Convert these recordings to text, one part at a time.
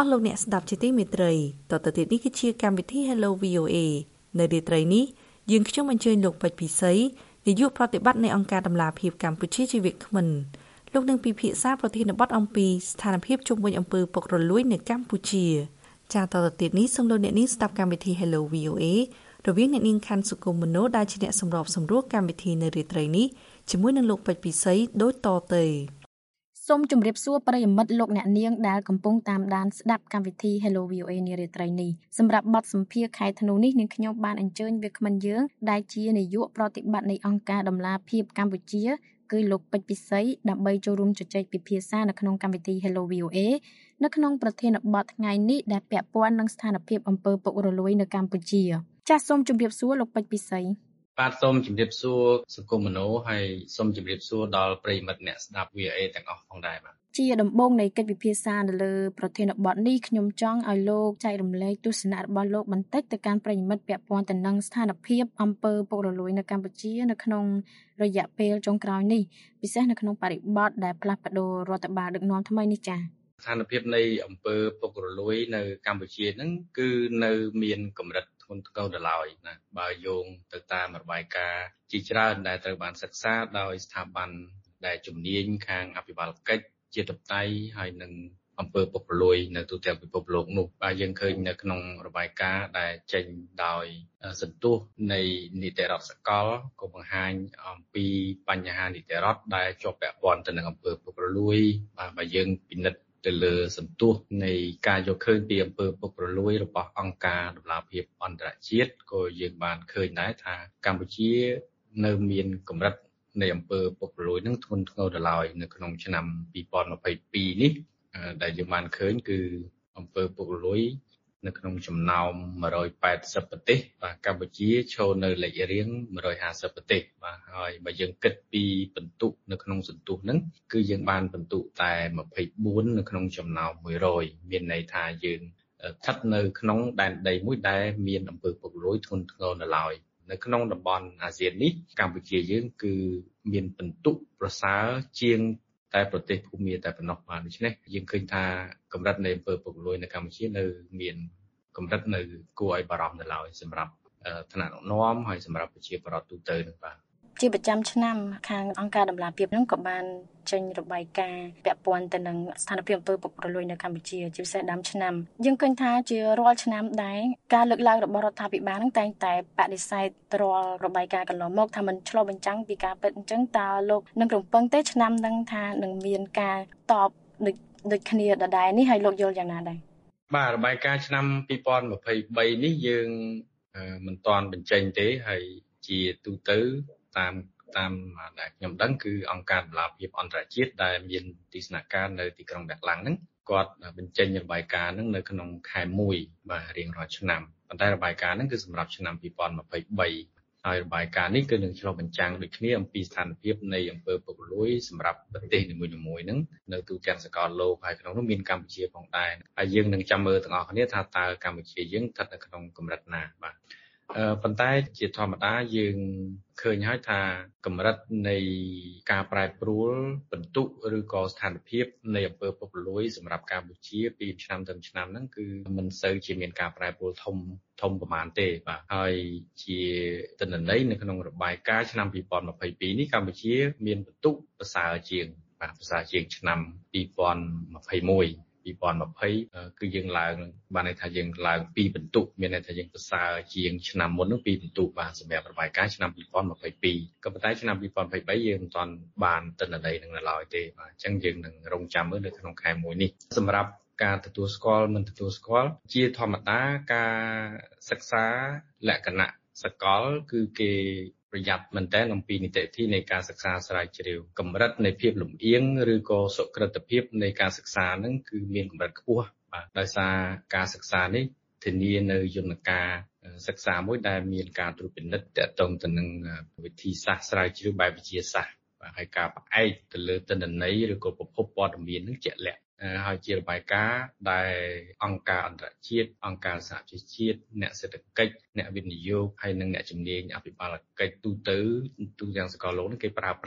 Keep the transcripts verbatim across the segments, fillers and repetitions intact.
ស់លោកអ្នកស្ដាប់ជាទីមេត្រីតទៅទៀតនេះគឺជាកម្មវិធី Hello វី អូ เอ នៅរាត្រីនេះយើងខ្ញុំអញ្ជើញលោកពេជ្រពិសីនាយកប្រតិបត្តិនៃអង្គការដំឡាភិបកម្ពុជាជាវាគ្មិនលោកនឹងពិភាក្សាប្រធានបទអំពីស្ថានភាពជុំវិញអំពើពុករលួយនៅកម្ពុជាចាតទៅទៀតនេះសូមលោកអ្នកនាងស្ដាប់កម្មវិធី Hello វី អូ เอ រវាងអ្នកនាងខាន់សុគមមនោដែលជាអ្នកសម្របសម្រួលកម្មវិធីនៅរាត្រីនេះជាមួយនឹងលោកពេជ្រពិសីដូចតទៅសូមជម្រាបសួរប្រិយមិត្តលោកអ្នកនាងដែលកំពុងតាមដានស្ដាប់កម្មវិធី Hello វី អូ เอ នារាត្រីនេះសម្រាប់បទសម្ភាសន៍ខែធ្នូនេះនាងខ្ញុំបានអញ្ជើញវាគ្មិនយើងដែលជានាយកប្រតិបត្តិនៃអង្គការដំឡាភិបកម្ពុជាគឺលោកពេជ្រពិសីដើម្បីចូលរួមជជែកពិភាក្សានៅក្នុងកម្មវិធី Hello វី អូ เอ នៅក្នុងប្រធានបទថ្ងៃនេះដែលពាក់ព័ន្ធនឹងស្ថានភាពអំពើពុករលួយនៅកម្ពុជាចាសសូមជម្រាបសួរលោកពេជ្រពិសីបាទសូមជម្រាបសួរសង្គមមនោហើយសូមជម្រាបសួរដល់ប្រិយមិត្តអ្នកស្ដាប់ វី អូ เอ ទាំងអស់ផងដែរបាទជាដំបូងនៃកិច្ចពិភាក្សានៅលើប្រធានបទនេះខ្ញុំចង់ឲ្យលោកចែករំលែកទស្សនៈរបស់លោកបន្តិចទៅកាន់ប្រិយមិត្តពាក់ព័ន្ធទៅនឹងស្ថានភាពអំពើពុករលួយនៅកម្ពុជានៅក្នុងរយៈពេលចុងក្រោយនេះពិសេសនៅក្នុងបរិបទដែលផ្លាស់ប្ដូររដ្ឋបាលដឹកនាំថ្មីនេះចា៎ស្ថានភាពនៃអំពើពុករលួយនៅកម្ពុជាហ្នឹងគឺនៅមានកម្រិតធ្ងន់ធ្ងរដល់ឡើយណាបើយោងទៅតាមរបាយការណ៍ជាច្រើនដែលត្រូវបានសិក្សាដោយស្ថាប័នដែលជំនាញខាងអភិបាលកិច្ចជាតបតៃហើយនឹងអំពើពុករលួយនៅទូទាំងពិភពលោកនោះបាទយើងឃើញនៅក្នុងរបាយការណ៍ដែលចេញដោយសន្ទុះនៃនីតិរដ្ឋសកលក៏បង្ហាញអំពីបញ្ហានីតិរដ្ឋដែលជាប់ពាក់ព័ន្ធទៅនឹងអំពើពុករលួយបាទបើយើងពិនិត្យទៅលើសន្ទុះនៃការយកឃើញពីអំពើពុករលួយរបស់អង្គការដំឡាភិបអន្តរជាតិក៏យើងបានឃើញដែរថាកម្ពុជានៅមានកម្រិតនៃអំពើពុករលួយនឹងធ្ងន់ធ្ងរដល់ឡើយនៅក្នុងឆ្នាំពីរពាន់ម្ភៃពីរនេះដែលយើងបានឃើញគឺអំពើពុករលួយនៅក្នុងចំណោមមួយរយប៉ែតសិបប្រទេសបាទកម្ពុជាឈរនៅលេខរៀងមួយរយហាសិបប្រទេសបាទហើយបើយើងគិតពីបន្ទុកនៅក្នុងសន្ទុះហ្នឹងគឺយើងបានបន្ទុកតែម្ភៃបួននៅក្នុងចំណោមមួយរយមានន័យថាយើងស្ថិតនៅក្នុងដែនដីមួយដែលមានអំពើពុករលួយធ្ងន់ធ្ងរនៅឡើយនៅក្នុងតំបន់អាស៊ាននេះកម្ពុជាយើងគឺមានបន្ទុកប្រសើរជាងតែប្រទេសភូមាតែប៉ុណ្ណោះបាទដូច្នេះយើងឃើញថាកម្រិតនៃអំពើពុករលួយនៅកម្ពុជានៅមានកម្រិតនៅគួរឲ្យបារម្ភនៅឡើយសម្រាប់ថ្នាក់ដឹកនាំហើយសម្រាប់ប្រជាពលរដ្ឋទូទៅនឹងបាទជាប្រចាំឆ្នាំខាងអង្គការដំឡាភិបនឹងក៏បានចេញរបាយការណ៍ពាក់ព័ន្ធទៅនឹងស្ថានភាពអំពើពុករលួយនៅកម្ពុជាជាពិសេសដើមឆ្នាំយើងឃើញថាជារាល់ឆ្នាំដែរការលើកឡើងរបស់រដ្ឋាភិបាលនឹងតែងតែបដិសេធរាល់របាយការណ៍កន្លងមកថាมันឆ្លុះបញ្ចាំងពីការពិតអញ្ចឹងតើលោកនឹងរំពឹងទេឆ្នាំនឹងថានឹងមានការតបដូចដូចគ្នាដដែលនេះហើយលោកយល់យ៉ាងណាដែរបាទរបាយការណ៍ឆ្នាំពីរពាន់ម្ភៃបីនេះយើងមិនទាន់បញ្ចេញទេហើយជាទូទៅតាមតាមដែលខ្ញុំដឹងគឺអង្គការដំឡាភិបអន្តរជាតិដែលមានទីស្នាក់ការនៅទីក្រុងដាក់ឡាំងហ្នឹងគាត់បញ្ចេញរបាយការណ៍ហ្នឹងនៅក្នុងខែមួយបាទរៀងរាល់ឆ្នាំប៉ុន្តែរបាយការណ៍ហ្នឹងគឺសម្រាប់ឆ្នាំពីរពាន់ម្ភៃបីហើយរបាយការណ៍នេះគឺនឹងឆ្លុះបញ្ចាំងដូចគ្នាអំពីស្ថានភាពនៃអំពើពុករលួយសម្រាប់ប្រទេសនីមួយៗហ្នឹងនៅទូទាំងសកលលោកហើយក្នុងនោះមានកម្ពុជាផងដែរហើយយើងនឹងចាំមើលទាំងអស់គ្នាថាតើកម្ពុជាយើងស្ថិតនៅក្នុងកម្រិតណាបាទប៉ុន្តែជាធម្មតាយើងឃើញហើយថាកម្រិតនៃការប្រែប្រួលបន្ទុកឬក៏ស្ថានភាពនៃអំពើពុករលួយសម្រាប់កម្ពុជាពីឆ្នាំទៅឆ្នាំហ្នឹងគឺមិនសូវជាមានការប្រែប្រួលធំធំប្រហែលទេបាទហើយជាទិន្នន័យនៅក្នុងរបាយការណ៍ឆ្នាំពីរពាន់ម្ភៃពីរនេះកម្ពុជាមានបន្ទុកប្រសើរជាងបាទប្រសើរជាងឆ្នាំពីរពាន់ម្ភៃមួយពីរពាន់ម្ភៃគឺយើងឡើងបានន័យថាយើងឡើងពីរបន្ទុកមានន័យថាយើងប្រសើរជាងឆ្នាំមុននោះពីរបន្ទុកបាទសម្រាប់របាយការណ៍ឆ្នាំពីរពាន់ម្ភៃពីរក៏ប៉ុន្តែឆ្នាំពីរពាន់ម្ភៃបីយើងមិនទាន់បានទិន្នន័យនឹងនៅឡើយទេបាទអញ្ចឹងយើងនឹងរងចាំមើលនៅក្នុងខែមួយនេះសម្រាប់ការទទួលស្គាល់មិនទទួលស្គាល់ជាធម្មតាការសិក្សាលក្ខណៈសកលគឺគេប្រយ័ត្នមែនទែនអំពីនីតិវិធីនៃការសិក្សាស្រាវជ្រាវកម្រិតនៃភាពលំអៀងឬក៏សុក្រិតភាពនៃការសិក្សាហ្នឹងគឺមានកម្រិតខ្ពស់បាទដោយសារការសិក្សានេះធានានៅយន្តការសិក្សាមួយដែលមានការត្រួតពិនិត្យទាក់ទងទៅនឹងវិធីសាស្ត្រស្រាវជ្រាវបែបវិទ្យាសាស្ត្របាទហើយការផ្អែកទៅលើទិន្នន័យឬក៏ប្រភពព័ត៌មាននឹងជាក់លាក់ហើយជារបាយការណ៍ដែលអង្គការអន្តរជាតិអង្គការសហជីវជាតិអ្នកសេដ្ឋកិច្ចអ្នកវិនិយោគហើយនិងអ្នកជំនាញអភិបាលកិច្ចទូទៅទូទាំងសកលលោកនេះគេប្រើប្រាស់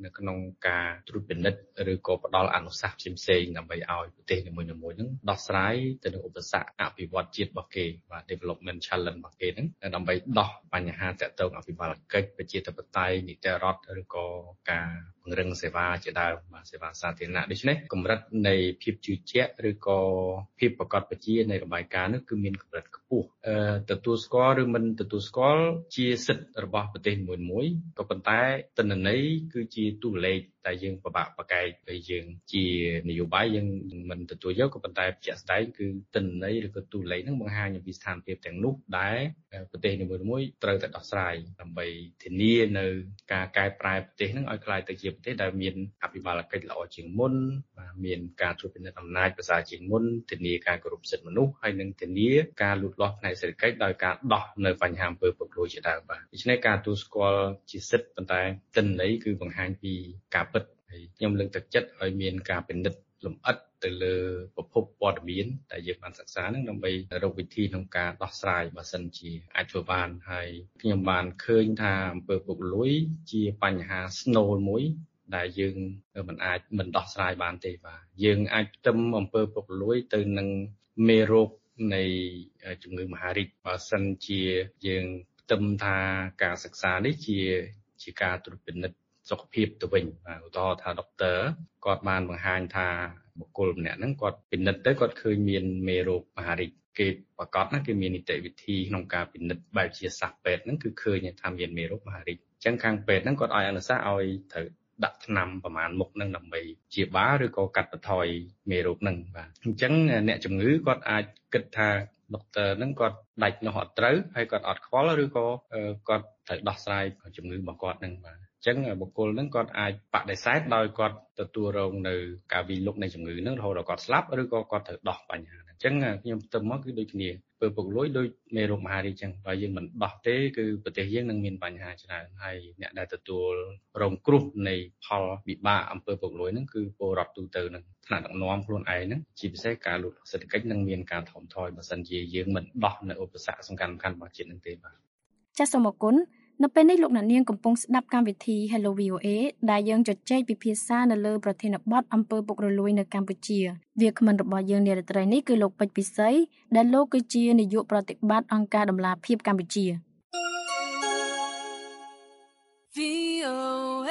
នៅក្នុងការត្រួតពិនិត្យឬក៏ផ្ដល់អនុសាសន៍ផ្សេងៗដើម្បីឲ្យប្រទេសនីមួយៗហ្នឹងដោះស្រាយទៅនឹងឧបសគ្គអភិវឌ្ឍជាតិរបស់គេបាទ development challenge របស់គេហ្នឹងដើម្បីដោះបញ្ហាតាក់ទងអភិបាលកិច្ចប្រជាធិបតេយ្យនីតិរដ្ឋឬក៏ការពង្រឹងសេវាជាដើមបាទសេវាសាធារណៈដូច្នេះកម្រិតនៃភាពជឿជាក់ឬក៏ភាពប្រកបប្រជានៃរបាយការណ៍នេះគឺមានកម្រិតខ្ពស់អឺទទួលស្គាល់ឬមិនទទួលស្គាល់ជាសិទ្ធិរបស់ប្រទេសមួយមួយក៏ប៉ុន្តែទិន្នន័យគឺជាតួលេខតែយើងពិបាកប្រកែកពេលយើងជានយោបាយយើងមិនទទួលយកក៏ប៉ុន្តែជាក់ស្ដែងគឺទិន្នន័យឬក៏តួលេខហ្នឹងបង្ហាញពីស្ថានភាពទាំងនោះដែលប្រទេសនីមួយៗត្រូវតែដោះស្រាយដើម្បីធានានៅការកែប្រែប្រទេសហ្នឹងឲ្យក្លាយទៅជាប្រទេសដែលមានអភិបាលកិច្ចល្អជាងមុនបាទមានការត្រួតពិនិត្យអំណាចប្រសើរជាងមុនធានាការគោរពសិទ្ធិមនុស្សហើយនិងធានាការលូតលាស់ផ្នែកសេដ្ឋកិច្ចដោយការដោះនៅបញ្ហាអំពើពុករលួយជាដើមបាទដូច្នេះការទទួលស្គាល់ជាសិទ្ធិប៉ុន្តែទិន្នន័យគឺបង្ហាញពីការពិតហើយខ្ញុំលើកទឹកចិត្តឲ្យមានការពិនិត្យលម្អិតទៅលើប្រភពព័ត៌មានដែលយើងបានសិក្សាហ្នឹងដើម្បីរកវិធីក្នុងការដោះស្រាយបើសិនជាអាចធ្វើបានហើយខ្ញុំបានឃើញថាអំពើពុករលួយជាបញ្ហាស្នូលមួយដែលយើងមិនអាចមិនដោះស្រាយបានទេបាទយើងអាចផ្ទឹមអំពើពុករលួយទៅនឹងមេរោគនៃជំងឺមហារីកបើសិនជាយើងផ្ទឹមថាការសិក្សានេះជាជាការត្រួតពិនិត្យសុខភាពទៅវិញបាទឧទាហរណ៍ថាដុកទ័រគាត់បានបង្ហាញថាបុគ្គលម្នាក់ហ្នឹងគាត់ពិនិត្យទៅគាត់ឃើញមានមេរោគមហារីកគេប្រកាសណាគេមាននីតិវិធីក្នុងការពិនិត្យបែបជាសាស្ត្រពេទ្យហ្នឹងគឺឃើញថាមានមេរោគមហារីកអញ្ចឹងខាងពេទ្យហ្នឹងគាត់ឲ្យអនុសាសន៍ឲ្យត្រូវដាក់ថ្នាំប្រមាណមុខហ្នឹងដើម្បីព្យាបាលឬក៏កាត់បន្ថយមេរោគហ្នឹងបាទអញ្ចឹងអ្នកជំងឺគាត់អាចគិតថាដុកទ័រហ្នឹងគាត់ដាច់នោះអត់ត្រូវហើយគាត់អត់ខ្វល់ឬក៏គាត់ត្រូវដោះស្រាយជំងឺរបស់គាត់ហ្នឹងបាទអញ្ចឹងបុគ្គលហ្នឹងគាត់អាចបដិសេធដោយគាត់ទទួលរងនៅការវិលុកនៃជំងឺហ្នឹងរហូតដល់គាត់ស្លាប់ឬក៏គាត់ត្រូវដោះបញ្ហាហ្នឹងអញ្ចឹងខ្ញុំផ្ទឹមមកគឺដូចគ្នាពើពុករលួយដូចមេរោគមហារីកអញ្ចឹងបើយើងមិនដោះទេគឺប្រទេសយើងនឹងមានបញ្ហាច្រើនហើយអ្នកដែលទទួលរងគ្រោះនៃផលវិបាកអំពើពុករលួយហ្នឹងគឺពលរដ្ឋទូទៅហ្នឹងថ្នាក់ដឹកនាំខ្លួនឯងហ្នឹងជាពិសេសការលូតលាស់សេដ្ឋកិច្ចនឹងមានការថមថយបើសិនជាយើងមិនដោះនៅឧបសគ្គសំខាន់ៗរបស់ជាតិហ្នឹងទេបាទចាសសូមអរគុណនៅពេលនេះលោកអ្នកនាងកំពុងស្ដាប់កម្មវិធី Hello វី អូ เอ ដែលយើងជជែកពិភាក្សានៅលើប្រធានបទអំពើពុករលួយនៅកម្ពុជាវាគ្មិនរបស់យើងនារីត្រីនេះគឺលោកពេជ្រពិសីដែលលោកគឺជានាយកប្រតិបត្តិអង្គការដំឡាភិបកម្ពុជា វី អូ เอ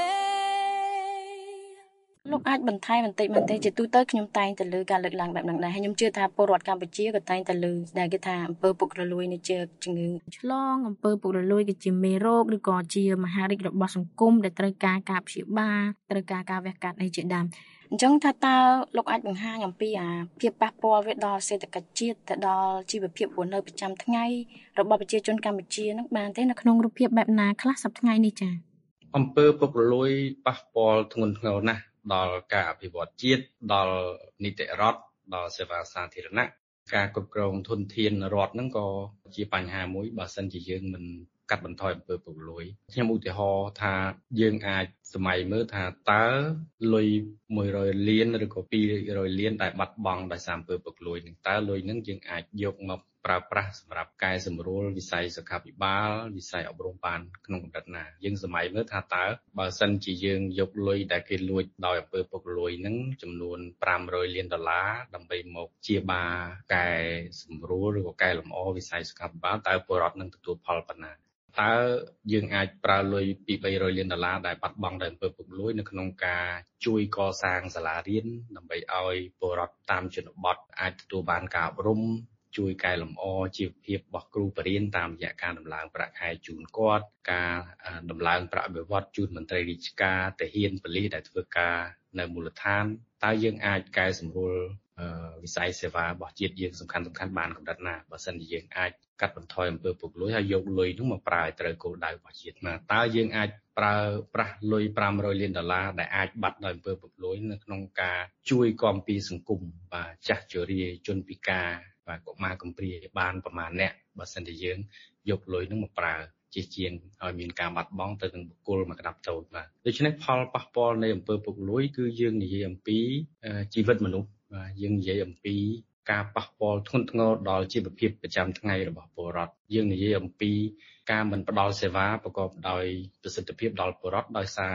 លោកអាចបន្ថែមបន្តិចបន្តិចជាទូទៅខ្ញុំតែងតែលើការលើកឡើងបែបហ្នឹងដែរហើយខ្ញុំជឿថាពលរដ្ឋកម្ពុជាក៏តែងតែលើដែលគេថាអំពើពុករលួយនេះជាជំងឺឆ្លងអំពើពុករលួយគឺជាមេរោគឬក៏ជាមហារីករបស់សង្គមដែលត្រូវការការព្យាបាលត្រូវការការវះកាត់អីជាដើមអញ្ចឹងថាតើលោកអាចបង្ហាញអំពីអាភាពប៉ះពាល់វាដល់សេដ្ឋកិច្ចជាតិទៅដល់ជីវភាពរស់នៅប្រចាំថ្ងៃរបស់ប្រជាជនកម្ពុជានឹងបានទេនៅក្នុងរូបភាពបែបណាខ្លះសប្តាហ៍ថ្ងៃនេះចា៎អំពើពុករលួយប៉ះពាល់ធ្ងន់ធ្ងរណាស់ដល់ការអភិវឌ្ឍជាតិដល់នីតិរដ្ឋដល់សេវាសាធារណៈការគ្រប់គ្រងធនធានរដ្ឋហ្នឹងក៏ជាបញ្ហាមួយបើសិនជាយើងមិនកាត់បន្ថយអំពើពុករលួយខ្ញុំឧទាហរណ៍ថាយើងអាចសម័យមើលថាតើលុយមួយរយលានឬក៏ពីររយលានដែលបាត់បង់ដោយសារអំពើពុករលួយនឹងតើលុយហ្នឹងយើងអាចយកមកប្រើប្រាស់សម្រាប់កែសម្រួលវិស័យសុខាភិបាលវិស័យអប់រំបានក្នុងកម្រិតណាយើងសម័យមើលថាតើបើសិនជាយើងយកលុយដែលគេលួចដោយអំពើពុករលួយហ្នឹងចំនួនប្រាំរយលានដុល្លារដើម្បីមកព្យាបាលកែសម្រួលឬក៏កែលម្អវិស័យសុខាភិបាលតើពលរដ្ឋនឹងទទួលផលប៉ុណ្ណាតើយើងអាចប្រើលុយពីបីរយលានដុល្លារដែលបាត់បង់ដោយអំពើពុករលួយនៅក្នុងការជួយកសាងសាលារៀនដើម្បីឲ្យពលរដ្ឋតាមជនបទអាចទទួលបានការអប់រំជួយកែលម្អជីវភាពរបស់គ្រូបរិញ្ញាបត្រតាមរយៈការដំឡើងប្រាក់ខែជូនគាត់ការដំឡើងប្រាក់បៀវត្សជូនមន្ត្រីរាជការទាហានប៉ូលីសដែលធ្វើការនៅមូលដ្ឋានតើយើងអាចកែសម្រួលវិស័យសេវារបស់ជាតិយើងសំខាន់សំខាន់បានកម្រិតណាបើសិនជាយើងអាចកាត់បន្ថយអំពើពុករលួយហើយយកលុយនោះមកប្រើឲ្យត្រូវគោលដៅរបស់ជាតិណាតើយើងអាចប្រើប្រាស់លុយប្រាំរយលានដុល្លារដែលអាចបាត់ដោយអំពើពុករលួយនៅក្នុងការជួយគាំពារសង្គមបាទចាស់ជរាជនពិការបាទកុមារកំព្រាបានប្រមាណអ្នកបើសិនជាយើងយកលុយនោះមកប្រើជាជាងឲ្យមានការបាត់បង់ទៅនឹងបុគ្គលមកក្តាប់តូចបាទដូច្នេះផលប៉ះពាល់នៃអំពើពុករលួយគឺយើងនិយាយអំពីជីវិតមនុស្សបាទយើងនិយាយអំពីការប៉ះពាល់ធ្ងន់ធ្ងរដល់ជីវភាពប្រចាំថ្ងៃរបស់ពលរដ្ឋយើងនិយាយអំពីការមិនផ្ដល់សេវាប្រកបដោយប្រសិទ្ធភាពដល់ពលរដ្ឋដោយសារ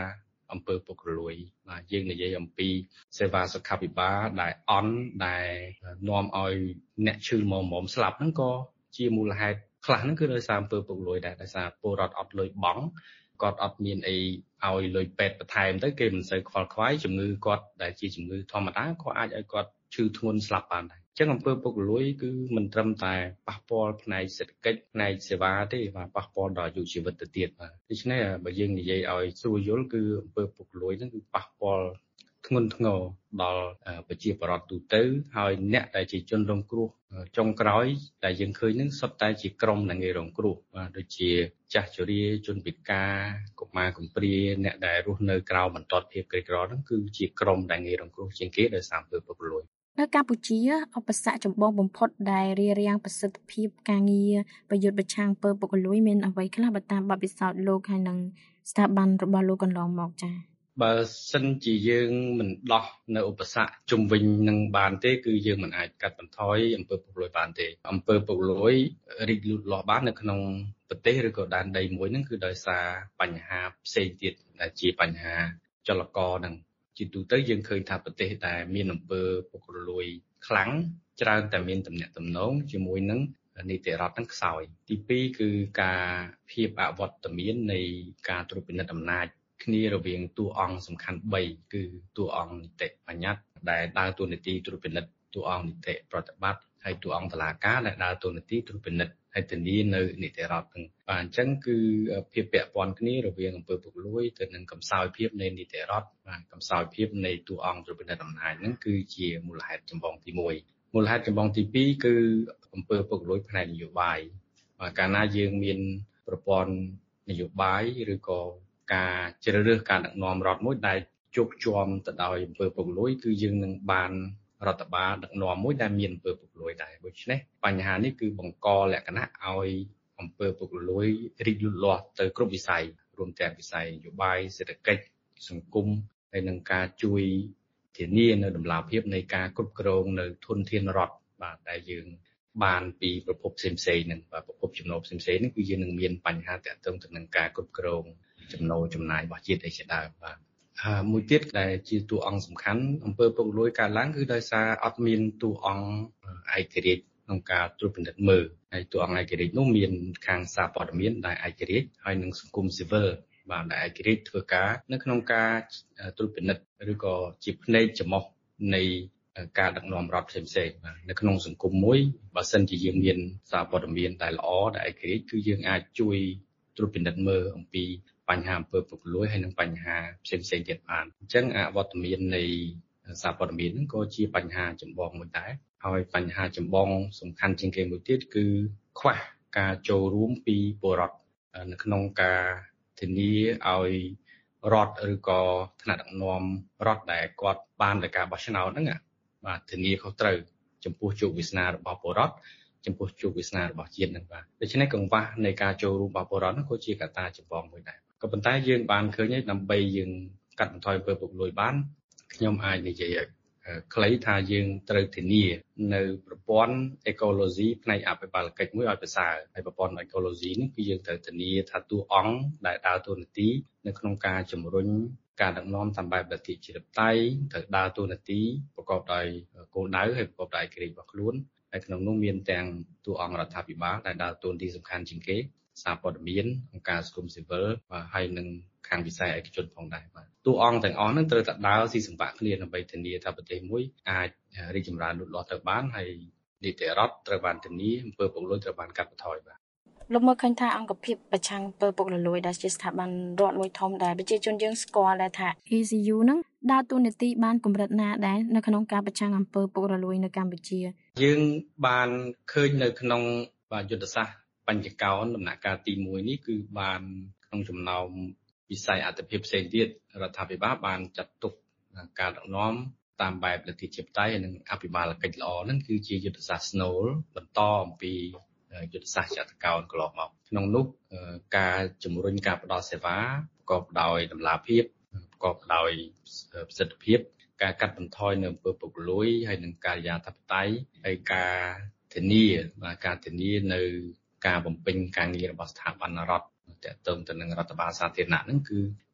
អំពើពុករលួយបាទយើងនិយាយអំពីសេវាសុខាភិបាលដែលអន់ដែលនាំឲ្យអ្នកឈឺមុំមុំស្លាប់ហ្នឹងក៏ជាមូលហេតុខ្លះហ្នឹងគឺដោយសារអំពើពុករលួយដែរដោយសារពលរដ្ឋអត់លុយបង់គាត់អត់មានអីឲ្យលុយពេទ្យបន្ថែមទៅគេមិនសូវខ្វល់ខ្វាយជំងឺគាត់ដែលជាជំងឺធម្មតាក៏អាចឲ្យគាត់ឈឺធ្ងន់ស្លាប់បានដែរអញ្ចឹងអំពើពុករលួយគឺមិនត្រឹមតែប៉ះពាល់ផ្នែកសេដ្ឋកិច្ចផ្នែកសេវាទេបាទប៉ះពាល់ដល់អាយុជីវិតទៅទៀតបាទដូច្នេះបើយើងនិយាយឲ្យស្រួលយល់គឺអំពើពុករលួយហ្នឹងគឺប៉ះពាល់ធ្ងន់ធ្ងរដល់ប្រជាពលរដ្ឋទូទៅហើយអ្នកដែលជាជនរងគ្រោះចុងក្រោយដែលយើងឃើញហ្នឹងសុទ្ធតែជាក្រុមដែលងាយរងគ្រោះបាទដូចជាចាស់ជរាជនពិការកុមារកំព្រាអ្នកដែលរស់នៅក្រៅបន្ទាត់ភាពក្រីក្រហ្នឹងគឺជាក្រុមដែលងាយរងគ្រោះជាងគេដោយសារអំពើពុករលួយនៅកម្ពុជាឧបសគ្គចម្បងបំផុតដែលរារាំងប្រសិទ្ធភាពការងារប្រយុទ្ធប្រឆាំងអំពើពុករលួយមានអ្វីខ្លះបើតាមបទពិសោធន៍លោកហើយនឹងស្ថាប័នរបស់លោកកន្លងមកចា៎បើសិនជាយើងមិនដោះនៅឧបសគ្គជំវិញនឹងបានទេគឺយើងមិនអាចកាត់បន្ថយអំពើពុករលួយបានទេអំពើពុករលួយរីកលូតលាស់បាននៅក្នុងប្រទេសឬក៏ដែនដីមួយហ្នឹងគឺដោយសារបញ្ហាផ្សេងទៀតដែលជាបញ្ហាចលករហ្នឹងជាទូទៅយើងឃើញថាប្រទេសដែលមានអំពើពុករលួយខ្លាំងច្រើនតែមានទំនាក់ទំនងជាមួយនឹងនីតិរដ្ឋហ្នឹងខ្សោយទីពីរគឺការភាពអវត្តមាននៃការត្រួតពិនិត្យអំណាចគ្នារវាងតួអង្គសំខាន់បីគឺតួអង្គនីតិបញ្ញត្តិដែលដើរតួនាទីត្រួតពិនិត្យតួអង្គនីតិប្រតិបត្តិហើយតួអង្គតុលាការដែលដើរតួនាទីត្រួតពិនិត្យហើយធានានៅនីតិរដ្ឋហ្នឹងបាទអញ្ចឹងគឺភាពពាក់ព័ន្ធគ្នារវាងអំពើពុករលួយទៅនឹងកំសោយភាពនៃនីតិរដ្ឋបាទកំសោយភាពនៃតួអង្គត្រួតពិនិត្យអំណាចហ្នឹងគឺជាមូលហេតុចម្បងទីមួយមូលហេតុចម្បងទីពីរគឺអំពើពុករលួយផ្នែកនយោបាយបាទកាលណាយើងមានប្រព័ន្ធនយោបាយឬក៏ការជ្រើសរើសការដឹកនាំរដ្ឋមួយដែលជោគជាំទៅដោយអំពើពុករលួយគឺយើងនឹងបានរដ្ឋបាលដឹកនាំមួយដែលមានអំពើពុករលួយដែរដូច្នេះបញ្ហានេះគឺបង្កលក្ខណៈឲ្យអំពើពុករលួយរីកលូតលាស់ទៅគ្រប់វិស័យរួមទាំងវិស័យនយោបាយសេដ្ឋកិច្ចសង្គមហើយនឹងការជួយធានានៅដំណាភាពនៃការគ្រប់គ្រងនៅធនធានរដ្ឋបាទដែលយើងបានពីប្រភពផ្សេងផ្សេងហ្នឹងបាទប្រភពចំណូលផ្សេងផ្សេងហ្នឹងគឺយើងនឹងមានបញ្ហាទាក់ទងទៅនឹងការគ្រប់គ្រងចំណូលចំណាយរបស់ជាតិឯជាដើមបាទហើយមួយទៀតដែលជាតួអង្គសំខាន់អំពើពុករលួយកើតឡើងគឺដោយសារអត់មានតួអង្គឯករាជ្យក្នុងការត្រួតពិនិត្យមើលហើយតួអង្គឯករាជ្យនោះមានខាងសារព័ត៌មានដែលឯករាជ្យហើយនិងសង្គមស៊ីវិលបាទដែលឯករាជ្យធ្វើការនៅក្នុងការត្រួតពិនិត្យឬក៏ជាភ្នែកច្រមុះនៃការដឹកនាំរដ្ឋផ្សេងៗបាទនៅក្នុងសង្គមមួយបើសិនជាយើងមានសារព័ត៌មានដែលល្អដែលឯករាជ្យគឺយើងអាចជួយត្រួតពិនិត្យមើលអំពីបញ្ហាអំពើពុករលួយហើយនិងបញ្ហាផ្សេងផ្សេងទៀតបានអញ្ចឹងអវត្តមាននៃសារព័ត៌មានហ្នឹងក៏ជាបញ្ហាចម្បងមួយដែរហើយបញ្ហាចម្បងសំខាន់ជាងគេមួយទៀតគឺខ្វះការចូលរួមពីពលរដ្ឋនៅក្នុងការធានាឲ្យរដ្ឋឬក៏ថ្នាក់ដឹកនាំរដ្ឋដែលគាត់បានដោយការបោះឆ្នោតហ្នឹងបាទធានាខុសត្រូវចំពោះជោគវាសនារបស់ពលរដ្ឋចំពោះជោគវាសនារបស់ជាតិហ្នឹងបាទដូច្នេះកង្វះនៃការចូលរួមរបស់ពលរដ្ឋហ្នឹងក៏ជាកត្តាចម្បងមួយដែរក៏ប៉ុន្តែយើងបានឃើញហើយដើម្បីយើងកាត់បន្ថយអំពើពុករលួយបានខ្ញុំអាចនិយាយឲ្យខ្លីថាយើងត្រូវធានានៅប្រព័ន្ធអេកូឡូស៊ីផ្នែកអភិបាលកិច្ចមួយឲ្យប្រសើរហើយប្រព័ន្ធអេកូឡូស៊ីនេះគឺយើងត្រូវធានាថាតួអង្គដែលដើរតួនាទីនៅក្នុងការជំរុញការដឹកនាំតាមបែបលទ្ធិជាតិបតៃត្រូវដើរតួនាទីប្រកបដោយគោលដៅហើយប្រកបដោយឯករាជ្យរបស់ខ្លួនហើយក្នុងនោះមានទាំងតួអង្គរដ្ឋាភិបាលដែលដើរតួនាទីសំខាន់ជាងគេសារព័ត៌មានអង្គការសង្គមស៊ីវិលបាទហើយនឹងខាងវិស័យឯកជនផងដែរបាទតួអង្គទាំងអស់ហ្នឹងត្រូវតែដើរស៊ីសង្វាក់គ្នាដើម្បីធានាថាប្រទេសមួយអាចរីកចម្រើនលូតលាស់ទៅបានហើយនីតិរដ្ឋត្រូវបានធានាអំពើពុករលួយត្រូវបានកាត់បន្ថយបាទលោកមើលឃើញថាអង្គភាពប្រឆាំងអំពើពុករលួយដែលជាស្ថាប័នរដ្ឋមួយធំដែលប្រជាជនយើងស្គាល់ដែរថា E C U ហ្នឹងដើរតួនាទីបានកម្រិតណាដែរនៅក្នុងការប្រឆាំងអំពើពុករលួយនៅកម្ពុជាយើងបានឃើញនៅក្នុងយុទ្ធសាស្ត្របញ្ចកោណដំណាក់កាលទីមួយនេះគឺបានក្នុងចំណោមវិស័យអត្ថប្រយោជន៍ផ្សេងទៀតរដ្ឋាភិបាលបានចាត់ទុកការដឹកនាំតាមបែបលទ្ធិជាតិបតៃនិងអភិបាលកិច្ចល្អហ្នឹងគឺជាយុទ្ធសាស្ត្រស្នូលបន្តអំពីយុទ្ធសាស្ត្រចតុកោណកន្លងមកក្នុងនោះការជំរុញការផ្តល់សេវាប្រកបដោយតម្លាភាពប្រកបដោយប្រសិទ្ធភាពការកាត់បន្ថយនៅអំពើពុករលួយហើយនឹងការិយាធិបតេយ្យហើយការធានាបាទការធានានៅការបំពេញការងាររបស់ស្ថាប័នរដ្ឋទាក់ទងទៅនឹងរដ្ឋបាលសាធារណៈហ្នឹងគឺ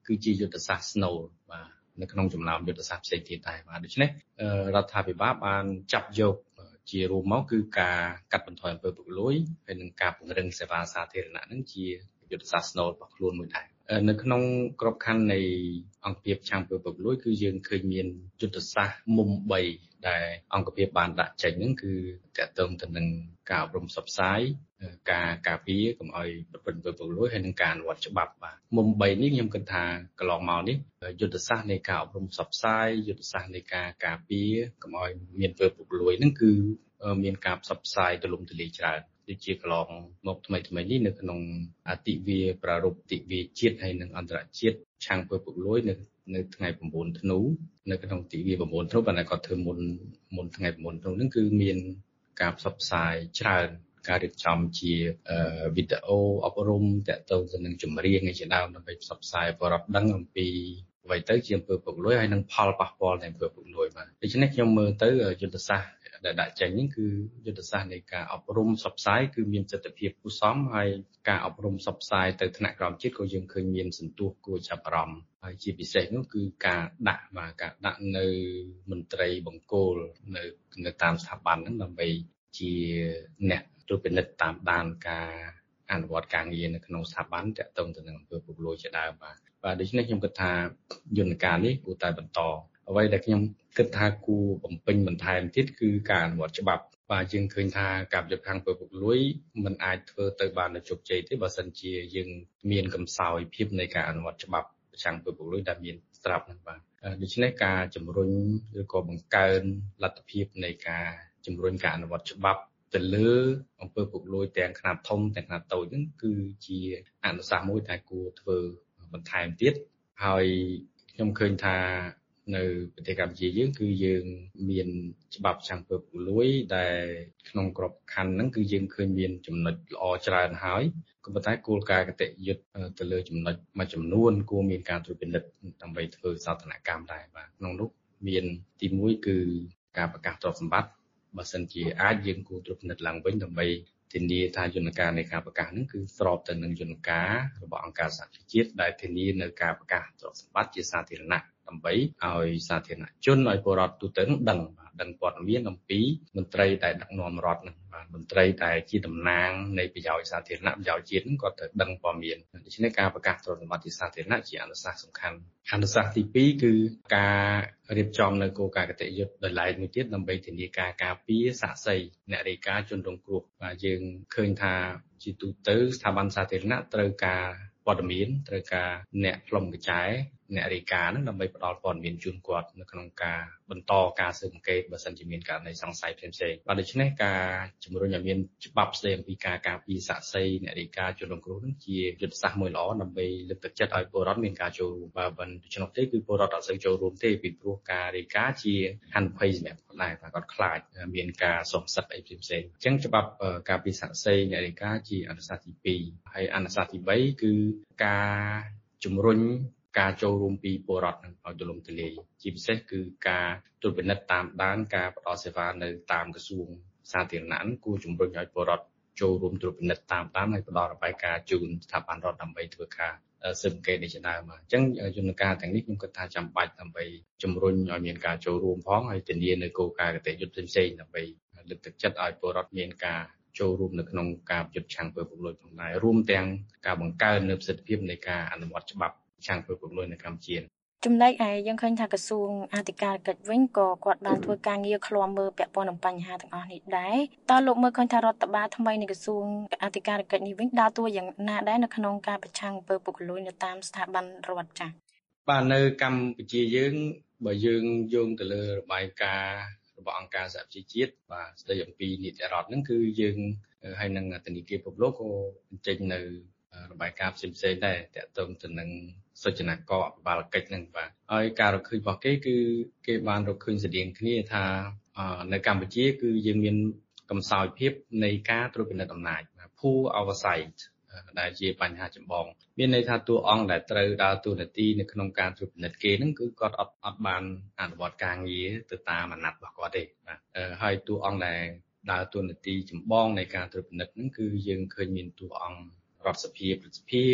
គឺជាយុទ្ធសាស្ត្រ Snow បាទនៅក្នុងចំណោមយុទ្ធសាស្ត្រផ្សេងទៀតដែរបាទដូច្នេះរដ្ឋាភិបាលបានចាប់យកជារួមមកគឺការកាត់បន្ថយអំពើពុករលួយហើយនិងការពង្រឹងសេវាសាធារណៈនឹងជាយុទ្ធសាស្ត្រ Snow របស់ខ្លួនមួយដែរនៅក្នុងក្របខ័ណ្ឌនៃអង្គភាពឆាំងអំពើពុករលួយគឺយើងឃើញមានយុទ្ធសាស្ត្រមុំបីដែលអង្គភាពបានដាក់ចេញហ្នឹងគឺទាក់ទងទៅនឹងការអប់រំផ្សព្វផ្សាយការការពារកុំឲ្យប្រព្រឹត្តអំពើពុករលួយហើយនិងការអនុវត្តច្បាប់បាទមុំបីនេះខ្ញុំគិតថាកន្លងមកនេះយុទ្ធសាស្ត្រនៃការអប់រំផ្សព្វផ្សាយយុទ្ធសាស្ត្រនៃការការពារកុំឲ្យមានអំពើពុករលួយហ្នឹងគឺមានការផ្សព្វផ្សាយទូលំទូលាយច្រើនដូចជាកន្លងមកថ្មីថ្មីនេះនៅក្នុងអទិវាប្រារព្ធទិវាជាតិហើយនិងអន្តរជាតិឆាំងអំពើពុករលួយនៅនៅថ្ងៃ9ធ្នូនៅក្នុងទិវា9ធ្នូប៉ុន្តែគាត់ធ្វើមុនមុនថ្ងៃ9ធ្នូហ្នឹងគឺមានការផ្សព្វផ្សាយច្រើនការរៀបចំជាវីដេអូអប់រំតាក់ទងទៅនឹងចម្រៀងឯជាដើមដើម្បីផ្សព្វផ្សាយបរិបទដឹងអំពីអ្វីទៅជាអំពើពុករលួយហើយនិងផលប៉ះពាល់នៃអំពើពុករលួយបាទដូច្នេះខ្ញុំមើលទៅយុទ្ធសាស្ត្រដែលដាក់ចេញនេះគឺយុទ្ធសាស្ត្រនៃការអប់រំផ្សព្វផ្សាយគឺមានប្រសិទ្ធភាពគួរសមហើយការអប់រំផ្សព្វផ្សាយទៅថ្នាក់ក្រោមជាតិក៏យើងឃើញមានសន្ទុះគួរចាប់អារម្មណ៍ហើយជាពិសេសនោះគឺការដាក់បាទការដាក់នៅមន្ត្រីបង្គោលនៅនៅតាមស្ថាប័នហ្នឹងដើម្បីជាអ្នកត្រួតពិនិត្យតាមដានការអនុវត្តការងារនៅក្នុងស្ថាប័នតាក់ទងទៅនឹងអំពើពុករលួយជាដើមបាទបាទដូច្នេះខ្ញុំគិតថាយន្តការនេះគួរតែបន្តអ្វីដែលខ្ញុំគិតថាគួរបំពេញបន្ថែមទៀតគឺការអនុវត្តច្បាប់បាទយើងឃើញថាការប្រយុទ្ធខាងអំពើពុករលួយមិនអាចធ្វើទៅបានដោយជោគជ័យទេបើសិនជាយើងមានកំសោយភាពនៃការអនុវត្តច្បាប់ប្រឆាំងអំពើពុករលួយដែលមានស្រាប់ហ្នឹងបាទដូច្នេះការជំរុញឬក៏បង្កើនលទ្ធភាពនៃការជំរុញការអនុវត្តច្បាប់ទៅលើអំពើពុករលួយទាំងខ្នាតធំទាំងខ្នាតតូចហ្នឹងគឺជាអនុសាសន៍មួយដែលគួរធ្វើបន្ថែមទៀតហើយខ្ញុំឃើញថានៅប្រទេសកម្ពុជាយើងគឺយើងមានច្បាប់ឆាំងអំពើពុករលួយដែលក្នុងក្របខ័ណ្ឌហ្នឹងគឺយើងឃើញមានចំណុចល្អច្រើនហើយក៏ប៉ុន្តែគោលការណ៍គតិយុត្តទៅលើចំណុចមួយចំនួនគួរមានការត្រួតពិនិត្យដើម្បីធ្វើសោធនកម្មដែរបាទក្នុងនោះមានទីមួយគឺការប្រកាសទ្រព្យសម្បត្តិបើសិនជាអាចយើងគួរត្រួតពិនិត្យឡើងវិញដើម្បីធានាថាយន្តការនៃការប្រកាសហ្នឹងគឺស្របទៅនឹងយន្តការរបស់អង្គការសហប្រជាជាតិដែលធានានៅការប្រកាសទ្រព្យសម្បត្តិជាសាធារណៈដើម្បីឲ្យសាធារណជនឲ្យពលរដ្ឋទូទៅនឹងដឹងបាទដឹងព័ត៌មានអំពីមន្ត្រីដែលដឹកនាំរដ្ឋហ្នឹងបាទមន្ត្រីដែលជាតំណាងនៃប្រយោជន៍សាធារណៈប្រយោជន៍ជាតិហ្នឹងគាត់ត្រូវដឹងព័ត៌មានដូច្នេះការប្រកាសទ្រព្យសម្បត្តិជាសាធារណៈជាអនុសាសន៍សំខាន់អនុសាសន៍ទីពីរគឺការរៀបចំនៅគោលការណ៍គតិយុត្តដោយឡែកមួយទៀតដើម្បីធានាការការពារសាក្សីអ្នករាយការណ៍ជនរងគ្រោះបាទយើងឃើញថាជាទូទៅស្ថាប័នសាធារណៈត្រូវការព័ត៌មានត្រូវការអ្នកផ្លុំកញ្ចែអ្នករាយការណ៍ហ្នឹងដើម្បីផ្ដល់ព័ត៌មានជូនគាត់នៅក្នុងការបន្តការស៊ើបអង្កេតបើសិនជាមានករណីសង្ស័យផ្សេងៗបាទដូច្នេះការជំរុញឲ្យមានច្បាប់ស្តីអំពីការការពារសាក្សីអ្នករាយការណ៍ជនរងគ្រោះហ្នឹងជាយុទ្ធសាស្ត្រមួយល្អដើម្បីលើកទឹកចិត្តឲ្យពលរដ្ឋមានការចូលរួមបើមិនដូច្នោះទេគឺពលរដ្ឋអត់សូវចូលរួមទេពីព្រោះការរាយការណ៍ជាហានិភ័យសម្រាប់គាត់ដែរបាទគាត់ខ្លាចមានការសងសឹកអីផ្សេងៗអញ្ចឹងច្បាប់ការពារសាក្សីអ្នករាយការណ៍ជាអនុសាសន៍ទីពីរហើយអនុសាសន៍ទីបីគឺការជំរុញការចូលរួមពីពលរដ្ឋនឹងឲ្យទូលំទូលាយជាពិសេសគឺការត្រួតពិនិត្យតាមដានការផ្ដល់សេវានៅតាមក្រសួងសាធារណៈគួរជំរុញឲ្យពលរដ្ឋចូលរួមត្រួតពិនិត្យតាមដានហើយផ្ដល់របាយការណ៍ជូនស្ថាប័នរដ្ឋដើម្បីធ្វើការស៊ើបអង្កេតនេះជាដើមអញ្ចឹងយន្តការទាំងនេះខ្ញុំគិតថាចាំបាច់ដើម្បីជំរុញឲ្យមានការចូលរួមផងហើយធានានៅគោលការណ៍គតិយុត្តផ្សេងៗដើម្បីលើកទឹកចិត្តឲ្យពលរដ្ឋមានការចូលរួមនៅក្នុងការប្រយុទ្ធឆាំងអំពើពុករលួយផងដែររួមទាំងការបង្កើននូវប្រសិទ្ធភាពនៃការអនុវត្តច្បាប់ឆាំងអំពើពុករលួយនៅកម្ពុជាចំណែកឯយើងឃើញថាក្រសួងអធិការកិច្ចវិញក៏គាត់បានធ្វើការងារឃ្លាំមើលពាក់ព័ន្ធនឹងបញ្ហាទាំងអស់នេះដែរតើលោកមើលឃើញថារដ្ឋបាលថ្មីនៃក្រសួងអធិការកិច្ចនេះវិញដើរតួយ៉ាងណាដែរនៅក្នុងការប្រឆាំងអំពើពុករលួយនៅតាមស្ថាប័នរដ្ឋចា៎បាទនៅកម្ពុជាយើងបើយើងយោងទៅលើរបាយការណ៍របស់អង្គការសហប្រជាជាតិបាទស្ដីអំពីនីតិរដ្ឋហ្នឹងគឺយើងហើយនឹងធនាគារពិភពលោកក៏បញ្ចេញនៅរបាយការណ៍ផ្សេងៗដែរតាក់ទងទៅនឹងសុចនាករអភិបាលកិច្ចហ្នឹងបាទហើយការរកឃើញរបស់គេគឺគេបានរកឃើញស្តីងគ្នាថានៅកម្ពុជាគឺយើងមានកំសោយភាពនៃការត្រួតពិនិត្យអំណាច Poor Oversight ដែលជាបញ្ហាចម្បងមានន័យថាតួអង្គដែលត្រូវដើរតួនាទីនៅក្នុងការត្រួតពិនិត្យគេហ្នឹងគឺគាត់អត់អត់បានអនុវត្តការងារទៅតាមអាណត្តិរបស់គាត់ទេបាទហើយតួអង្គដែលដើរតួនាទីចម្បងនៃការត្រួតពិនិត្យហ្នឹងគឺយើងឃើញមានតួអង្គរដ្ឋសភាប្រសិទ្ធិ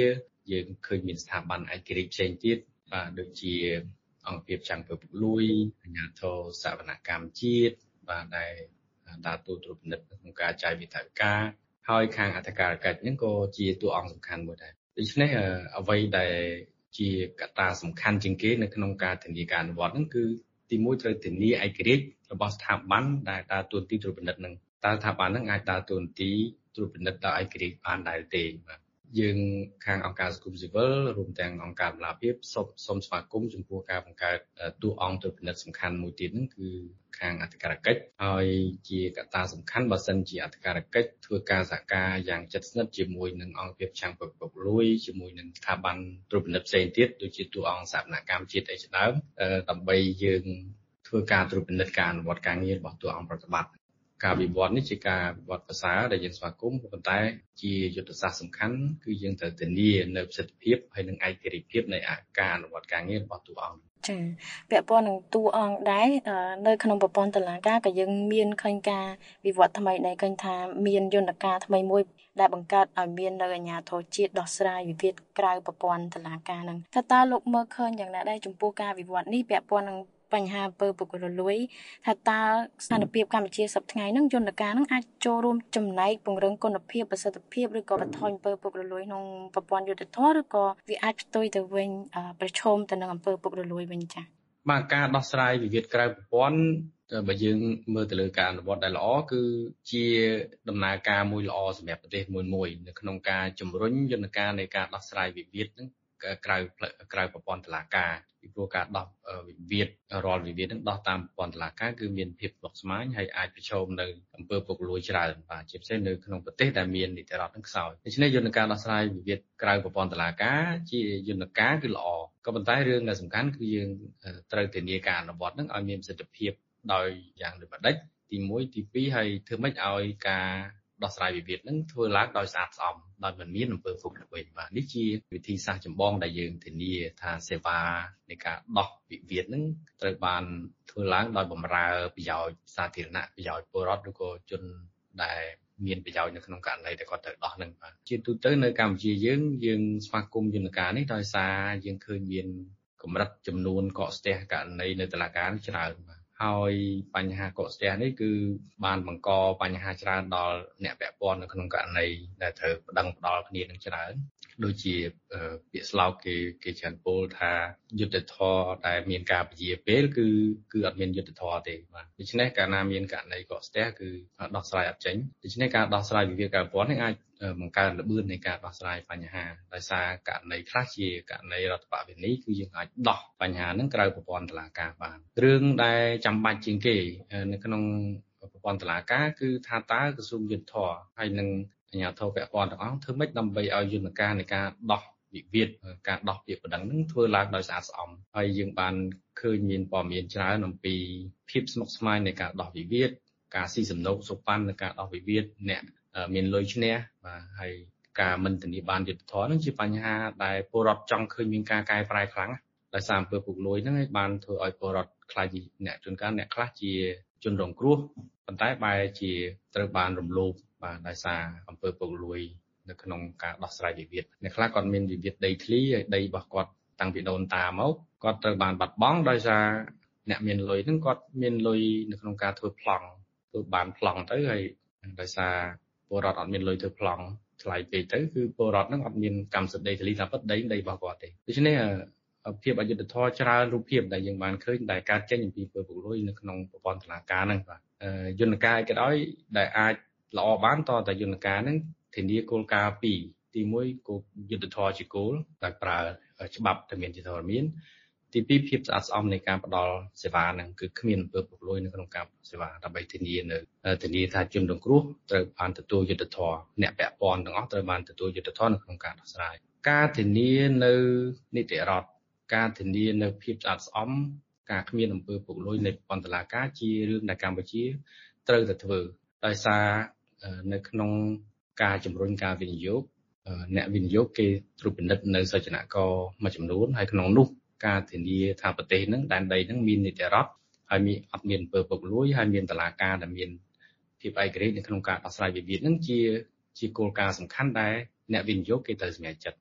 យើងឃើញមានស្ថាប័នឯករាជ្យផ្សេងទៀតបាទដូចជាអង្គភាពចាំងពើពុកលួយអាជ្ញាធរសវនកម្មជាតិបាទដែលដើរតួត្រួតពិនិត្យក្នុងការចាយវិធានការហើយខាងអធិការកិច្ចហ្នឹងក៏ជាតួអង្គសំខាន់មួយដែរដូច្នេះអ្វីដែលជាកត្តាសំខាន់ជាងគេនៅក្នុងការធានាការអនុវត្តហ្នឹងគឺទីមួយត្រូវធានាឯករាជ្យរបស់ស្ថាប័នដែលដើរតួនាទីត្រួតពិនិត្យហ្នឹងតើស្ថាប័នហ្នឹងអាចដើរតួនាទីត្រួតពិនិត្យដល់ឯករាជ្យបានដែរទេបាទយើងខាងអង្គការសង្គមស៊ីវិលរួមទាំងអង្គការតម្លាភាពសូមសូមស្វាគមន៍ចំពោះការបង្កើតតួអង្គត្រួតពិនិត្យសំខាន់មួយទៀតហ្នឹងគឺខាងអធិការកិច្ចហើយជាកត្តាសំខាន់បើសិនជាអធិការកិច្ចធ្វើការសហការយ៉ាងជិតស្និទ្ធជាមួយនឹងអង្គភាពចាំងពើពុកលួយជាមួយនឹងស្ថាប័នត្រួតពិនិត្យផ្សេងទៀតដូចជាតួអង្គសវនកម្មជាតិអីជាដើមដើម្បីយើងធ្វើការត្រួតពិនិត្យការអនុវត្តការងាររបស់តួអង្គប្រតិបត្តិការវិវត្តនេះជាការវិវត្តភាសាដែលយើងស្វាគមន៍ប៉ុន្តែជាយុទ្ធសាស្ត្រសំខាន់គឺយើងត្រូវធានានៅប្រសិទ្ធភាពហើយនិងឯករាជ្យភាពនៃការអនុវត្តការងាររបស់តួអង្គចា៎ពាក់ព័ន្ធនឹងតួអង្គដែរនៅក្នុងប្រព័ន្ធតុលាការក៏យើងមានឃើញការវិវត្តថ្មីដែរឃើញថាមានយន្តការថ្មីមួយដែលបង្កើតឲ្យមាននៅអាជ្ញាធរជាតិដោះស្រាយវិវាទក្រៅប្រព័ន្ធតុលាការនឹងថាតើលោកមើលឃើញយ៉ាងណាដែរចំពោះការវិវត្តនេះពាក់ព័ន្ធនឹងបញ្ហាពើពុករលួយថាតើស្ថានភាពកម្ពុជាសប្តាហ៍ថ្ងៃហ្នឹងយន្តការហ្នឹងអាចចូលរួមចំណែកពង្រឹងគុណភាពប្រសិទ្ធភាពឬក៏បន្ថយពើពុករលួយក្នុងប្រព័ន្ធយុត្តិធម៌ឬក៏វាអាចផ្ទុយទៅវិញប្រឈមទៅនឹងអំពើពុករលួយវិញចា៎បាទការដោះស្រាយវិវាទក្រៅប្រព័ន្ធបើយើងមើលទៅលើការអនុវត្តដែលល្អគឺជាដំណើរការមួយល្អសម្រាប់ប្រទេសមួយមួយនៅក្នុងការជំរុញយន្តការនៃការដោះស្រាយវិវាទហ្នឹងក្រៅក្រៅប្រព័ន្ធតុលាការពីព្រោះការដោះវិវាទរាល់វិវាទនឹងដោះតាមប្រព័ន្ធតុលាការគឺមានភាពស្មុគស្មាញហើយអាចប្រឈមនៅអំពើពុករលួយច្រើនបាទជាពិសេសនៅក្នុងប្រទេសដែលមាននីតិរដ្ឋនឹងខ្សោយដូច្នេះយន្តការដោះស្រាយវិវាទក្រៅប្រព័ន្ធតុលាការជាយន្តការគឺល្អក៏ប៉ុន្តែរឿងដែលសំខាន់គឺយើងត្រូវធានាការអនុវត្តនឹងឲ្យមានប្រសិទ្ធភាពដោយយ៉ាងដូចម្ដេចទីមួយទីពីរហើយធ្វើម៉េចឲ្យការដោះស្រាយវិវាទនឹងធ្វើឡើងដោយស្អាតស្អំដោយមិនមានអំពើពុករលួយបាទនេះជាវិធីសាស្ត្រចម្បងដែលយើងធានាថាសេវានៃការដោះវិវាទនឹងត្រូវបានធ្វើឡើងដោយបម្រើប្រយោជន៍សាធារណៈប្រយោជន៍ពលរដ្ឋឬក៏ជនដែលមានប្រយោជន៍នៅក្នុងករណីដែលគាត់ត្រូវដោះនឹងបាទជាទូទៅនៅកម្ពុជាយើងយើងស្វាគមន៍យន្តការនេះដោយសារយើងឃើញមានកម្រិតចំនួនកកស្ទះករណីនៅតុលាការច្រើនបាទហើយបញ្ហាកកស្ទះនេះគឺបានបង្កបញ្ហាច្រើនដល់អ្នកពាក់ព័ន្ធនៅក្នុងករណីដែលត្រូវប្តឹងផ្តល់គ្នានឹងច្រើនដូចជាពាក្យស្លោកគេគេច្រើនពោលថាយុត្តិធម៌ដែលមានការពជាពេលគឺគឺអត់មានយុត្តិធម៌ទេបាទដូច្នេះកាលណាមានករណីកកស្ទះគឺដោះស្រាយអត់ចេញដូច្នេះការដោះស្រាយវិវាទក្រៅប្រព័ន្ធនេះអាចបង្កើនល្បឿននៃការដោះស្រាយបញ្ហាដោយសារករណីខ្លះជាករណីរដ្ឋបវេនីគឺយើងអាចដោះបញ្ហាហ្នឹងក្រៅប្រព័ន្ធតុលាការបានរឿងដែលចាំបាច់ជាងគេនៅក្នុងប្រព័ន្ធតុលាការគឺថាតើក្រសួងយុត្តិធម៌ហើយនឹងអាជ្ញាធរពាក់ព័ន្ធទាំងអស់ធ្វើម៉េចដើម្បីឲ្យយន្តការនៃការដោះវិវាទការដោះពាក្យបណ្ដឹងហ្នឹងធ្វើឡើងដោយស្អាតស្អំហើយយើងបានឃើញមានព័ត៌មានច្រើនអំពីភាពស្មុគស្មាញនៃការដោះវិវាទការស៊ីសំណូកសុប៉ាន់នៃការដោះវិវាទអ្នកមានលុយឈ្នះបាទហើយការមិនធានាបានយុត្តិធម៌ហ្នឹងជាបញ្ហាដែលពលរដ្ឋចង់ឃើញមានការកែប្រែខ្លាំងដោយសារអំពើពុករលួយហ្នឹងបានធ្វើឲ្យពលរដ្ឋខ្លាចអ្នកជួនកាលអ្នកខ្លះជាជនរងគ្រោះប៉ុន្តែបែរជាត្រូវបានរំលោភបាទដោយសារអំពើពុករលួយនៅក្នុងការដោះស្រាយវិវាទអ្នកខ្លះគាត់មានវិវាទដីធ្លីហើយដីរបស់គាត់តាំងពីដូនតាមកគាត់ត្រូវបានបាត់បង់ដោយសារអ្នកមានលុយហ្នឹងគាត់មានលុយនៅក្នុងការធ្វើប្លង់ធ្វើបានប្លង់ទៅហើយដោយសារពលរដ្ឋអត់មានលុយធ្វើប្លង់ថ្លៃពេកទៅគឺពលរដ្ឋហ្នឹងអត់មានកម្មសិទ្ធិដីធ្លីតាមពិតដីដីរបស់គាត់ទេដូច្នេះភាពអយុត្តិធម៌ច្រើនរូបភាពដែលយើងបានឃើញដែលកើតចេញអំពីពើពុករលួយនៅក្នុងប្រព័ន្ធតុលាការហ្នឹងបាទយន្តការឯកដោយដែលអាចល្អបានតតែយន្តការហ្នឹងធានាគោលការណ៍ពីរទីមួយគោលយុត្តិធម៌ជាគោលដែលប្រើច្បាប់តែមានជាធរមានទីពីរភាពស្អាតស្អំនៃការផ្ដល់សេវាហ្នឹងគឺគ្មានអំពើពុករលួយនៅក្នុងការផ្ដល់សេវាដើម្បីធានានៅធានាថាជនរងគ្រោះត្រូវបានទទួលយុត្តិធម៌អ្នកពាក់ព័ន្ធទាំងអស់ត្រូវបានទទួលយុត្តិធម៌នៅក្នុងការដោះស្រាយការធានានៅនីតិរដ្ឋការធានានៅភាពស្អាតស្អំការគ្មានអំពើពុករលួយនៃប្រព័ន្ធតុលាការជារឿងដែលកម្ពុជាត្រូវតែធ្វើដោយសារនៅក្នុងការជំរុញការវិនិយោគអ្នកវិនិយោគគេត្រួតពិនិត្យនៅសច្ចនករមួយចំនួនហើយក្នុងនោះការធានាថាប្រទេសហ្នឹងដែនដីហ្នឹងមាននីតិរដ្ឋហើយមានអត់មានអំពើពុករលួយហើយមានតុលាការដែលមានភាពឯករាជ្យនៅក្នុងការដោះស្រាយវិវាទហ្នឹងជាជាគោលការណ៍សំខាន់ដែលអ្នកវិនិយោគគេត្រូវសម្រេចចិត្តបាទ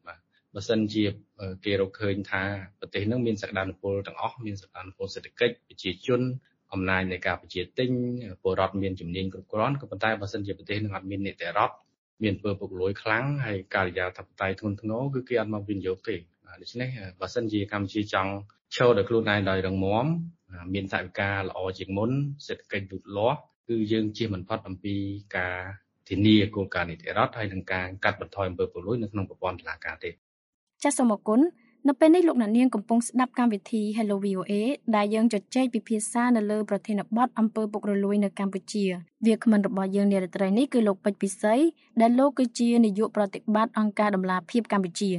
បើសិនជាគេរកឃើញថាប្រទេសនឹងមានសក្តានុពលទាំងអស់មានសក្តានុពលសេដ្ឋកិច្ចប្រជាជនអំណាចនៃការប្រជាទិញពលរដ្ឋមានជំនាញគ្រប់គ្រាន់ក៏ប៉ុន្តែបើសិនជាប្រទេសនឹងអត់មាននីតិរដ្ឋមានពើពុករលួយខ្លាំងហើយការិយាធិបតេយ្យធ្ងន់ធ្ងរគឺគេអត់មកវិនិយោគទេដូច្នេះបើសិនជាកម្ពុជាចង់ឈរដោយខ្លួនឯងដោយរឹងមាំមានថវិកាល្អជាងមុនសេដ្ឋកិច្ចលូតលាស់គឺយើងជៀសមិនផុតអំពីការធានាគោលការណ៍នីតិរដ្ឋហើយនឹងការកាត់បន្ថយអំពើពុករលួយនៅក្នុងប្រព័ន្ធតុលាការទេចាសសូមអរគុណនៅពេលនេះលោកអ្នកនាងកំពុងស្ដាប់កម្មវិធី Hello វី អូ เอ ដែលយើងជជែកពិភាក្សានៅលើប្រធានបទអំពើពុករលួយនៅកម្ពុជាវាគ្មិនរបស់យើងនារីត្រីនេះគឺលោកពេជ្រពិសីដែលលោកគឺជានាយកប្រតិបត្តិអង្គការដំឡាភិបកម្ពុជា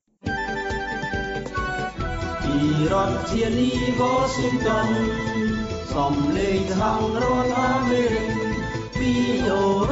ពីរដ្ឋធានី Washington សំឡេងសហរដ្ឋអាមេរិក វី អូ เอ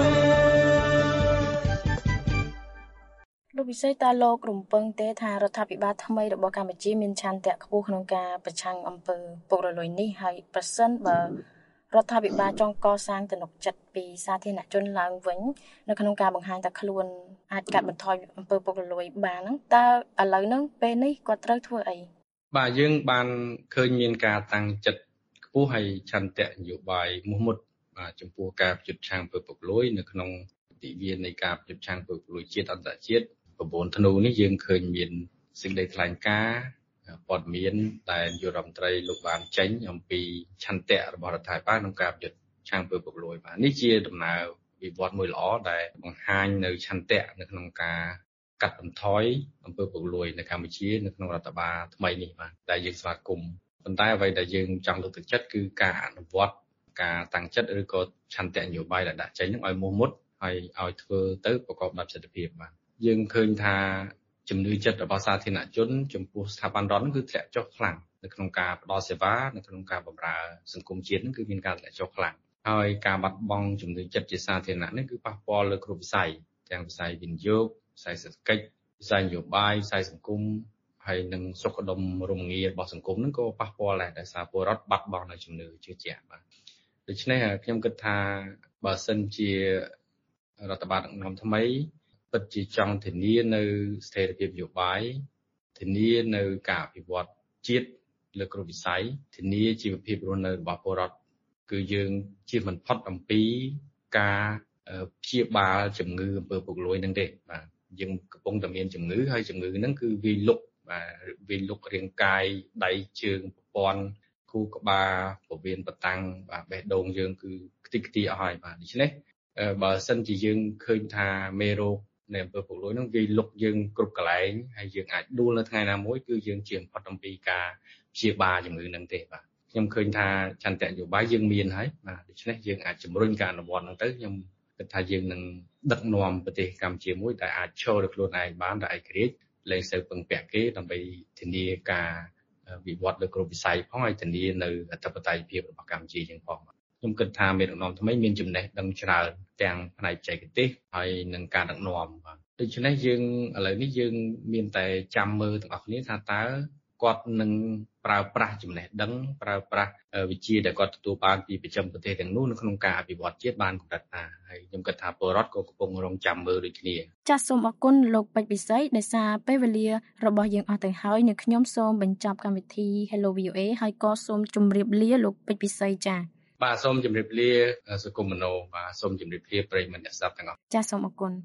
លោកវិស័យតើលោករំពឹងទេថារដ្ឋាភិបាលថ្មីរបស់កម្ពុជាមានឆន្ទៈខ្ពស់ក្នុងការប្រឆាំងអំពើពុករលួយនេះហើយប្រសិនបើរដ្ឋាភិបាលចង់កសាងទំនុកចិត្តពីសាធារណជនឡើងវិញនៅក្នុងការបង្ហាញថាខ្លួនអាចកាត់បន្ថយអំពើពុករលួយបានហ្នឹងតើឥឡូវហ្នឹងពេលនេះគាត់ត្រូវធ្វើអីបាទយើងបានឃើញមានការតាំងចិត្តខ្ពស់ហើយឆន្ទៈនយោបាយមោះមុតបាទចំពោះការប្រយុទ្ធឆាំងអំពើពុករលួយនៅក្នុងទិវានៃការប្រយុទ្ធឆាំងអំពើពុករលួយជាតិអន្តរជាតិប្រព័ន្ធធ្នូនេះយើងឃើញមានសេចក្តីថ្លែងការណ៍ព័ត៌មានដែលនាយករដ្ឋមន្ត្រីលោកបានចេញអំពីឆន្ទៈរបស់រដ្ឋាភិបាលក្នុងការប្រយុទ្ធឆាំងអំពើពុករលួយបាទនេះជាដំណើរវិវត្តមួយល្អដែលបង្ហាញនៅឆន្ទៈនៅក្នុងការកាត់បន្ថយអំពើពុករលួយនៅកម្ពុជានៅក្នុងរដ្ឋបាលថ្មីនេះបាទដែលយើងស្វាគមន៍ប៉ុន្តែអ្វីដែលយើងចង់លើកទឹកចិត្តគឺការអនុវត្តការតាំងចិត្តឬក៏ឆន្ទៈនយោបាយដែលដាក់ចេញហ្នឹងឲ្យមោះមុតហើយឲ្យធ្វើទៅប្រកបដោយប្រសិទ្ធភាពបាទយើងឃើញថាជំនឿចិត្តរបស់សាធារណជនចំពោះស្ថាប័នរដ្ឋគឺធ្លាក់ចុះខ្លាំងនៅក្នុងការផ្ដល់សេវានៅក្នុងការបម្រើសង្គមជាតិគឺមានការធ្លាក់ចុះខ្លាំងហើយការបាត់បង់ជំនឿចិត្តជាសាធារណៈនេះគឺប៉ះពាល់លើគ្រប់វិស័យទាំងវិស័យវិនិយោគវិស័យសេដ្ឋកិច្ចវិស័យនយោបាយវិស័យសង្គមហើយនឹងសុខដុមរមងារបស់សង្គមនឹងក៏ប៉ះពាល់ដែរដោយសារពលរដ្ឋបាត់បង់នៅជំនឿជឿជាក់បាទដូច្នេះខ្ញុំគិតថាបើសិនជារដ្ឋបាលដឹកនាំថ្មីពិតជាចង់ធានានៅស្ថិរភាពនយោបាយធានានៅការអភិវឌ្ឍជាតិលើគ្រប់វិស័យធានាជីវភាពរស់នៅរបស់ពលរដ្ឋគឺយើងជៀសមិនផុតអំពីការព្យាបាលជំងឺអំពើពុករលួយនឹងទេបាទយើងកំពុងតែមានជំងឺហើយជំងឺហ្នឹងគឺវាលុកបាទវាលុករាងកាយដៃជើងប្រព័ន្ធខួរក្បាលពោះវៀនបតាំងបាទបេះដូងយើងគឺខ្ទេចខ្ទីអស់ហើយបាទដូច្នេះបើសិនជាយើងឃើញថាមេរោគនៃអំពើពុករលួយហ្នឹងវាលុកយើងគ្រប់កន្លែងហើយយើងអាចដួលនៅថ្ងៃណាមួយគឺយើងជៀសផុតអំពីការព្យាបាលជំងឺហ្នឹងទេបាទខ្ញុំឃើញថាចន្ទៈនយោបាយយើងមានហើយបាទដូច្នេះយើងអាចជំរុញការអនុវត្តហ្នឹងទៅខ្ញុំគិតថាយើងនឹងដឹកនាំប្រទេសកម្ពុជាមួយដែលអាចឈរដោយខ្លួនឯងបានដែលឯករាជ្យលែងសូវពឹងពាក់គេដើម្បីធានាការវិវត្តលើគ្រប់វិស័យផងហើយធានានៅអធិបតេយ្យភាពរបស់កម្ពុជាយើងផងខ្ញុំគិតថាមេដឹកនាំថ្មីមានចំណេះដឹងច្រើនទាំងផ្នែកបច្ចេកទេសហើយនិងការដឹកនាំបាទដូច្នេះយើងឥឡូវនេះយើងមានតែចាំមើលទាំងអស់គ្នាថាតើគាត់នឹងប្រើប្រាស់ចំណេះដឹងប្រើប្រាស់វិជ្ជាដែលគាត់ទទួលបានពីប្រចាំប្រទេសទាំងនោះនៅក្នុងការអភិវឌ្ឍជាតិបានកម្រិតណាហើយខ្ញុំគិតថាពលរដ្ឋក៏កំពុងរងចាំមើលដូចគ្នាចាសសូមអរគុណលោកពេជ្រពិសីដោយសារពេលវេលារបស់យើងអស់ទៅហើយនៅខ្ញុំសូមបញ្ចប់កម្មវិធី Hello វី អូ เอ ហើយក៏សូមជម្រាបលាលោកពេជ្រពិសីចាបាទសូមជម្រាបលាសុគមមនោបាទសូមជម្រាបលាប្រិយមិត្តអ្នកស្ដាប់ទាំងអស់ចាសសូមអរគុណ